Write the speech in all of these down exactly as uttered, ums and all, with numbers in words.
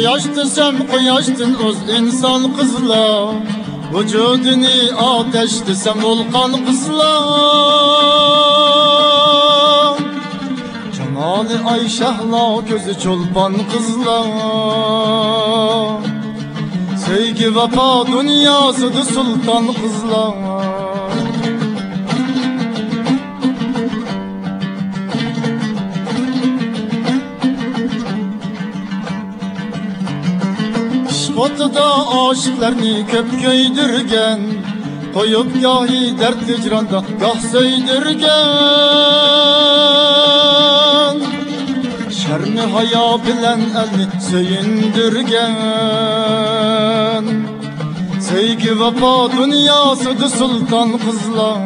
Quyoshdi sen quyoshdan o'z inson qizlar, vujudini otashdi sen volqon qizlar. Jamoli ay shahlo ko'zi cho'lpon qizlar, sevgi vafo dunyosida sulton qizlar. O'tida aşıklarni köp köydirgen, koyup gahi dert hicranda gah söydirgen. Şermi haya bilen elni söyindirgen, sevgi vefa dünyasıdı sultan kızlar.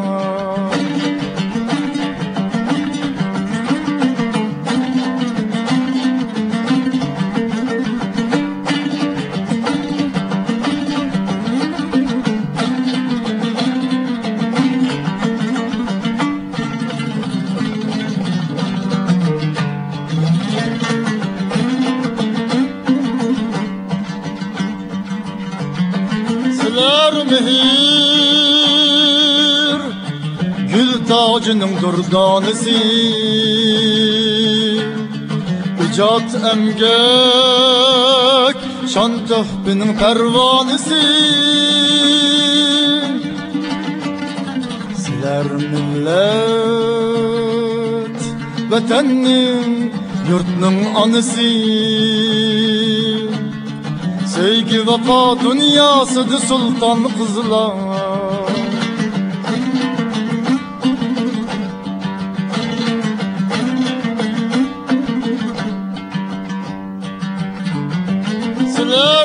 Mehir gül tacının durdanesi, icat emgek şan töhbinin pervanesi. Siler millet vatanning yurtning anısı, sevgi vefa dünyasıdı sultan kızlar. Siler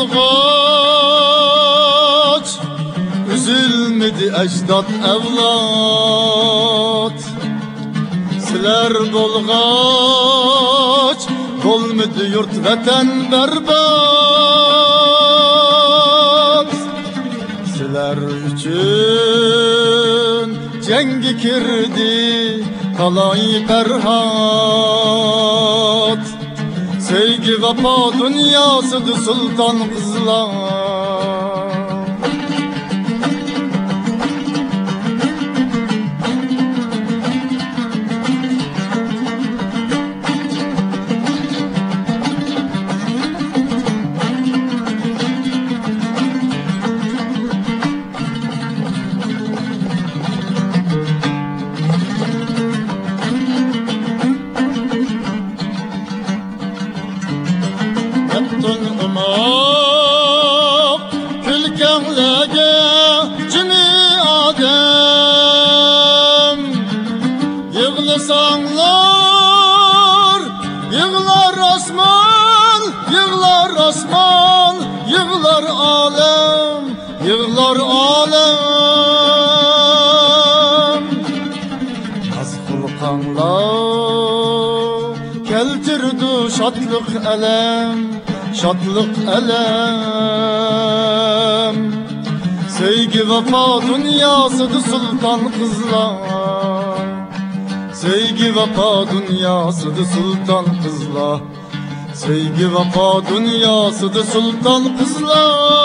bolğaç üzülmedi ecdat evlat. Siler bolğaç olmadı yurt vatan berbat. Siler üçün cengi kirdi talay perhat, sevgi vefa dünyasıdı sultan kızlar. Külkenlege cimi adem, yığlasanlar yığlar asman, yığlar asman, yığlar alem, yığlar alem. Az kulkanlar keltirdi şatlık elem, şatlık elem. Sevgi vefa dünyasıdı sultan kızlar, sevgi vefa dünyasıdı sultan kızlar, sevgi vefa dünyasıdı sultan kızlar.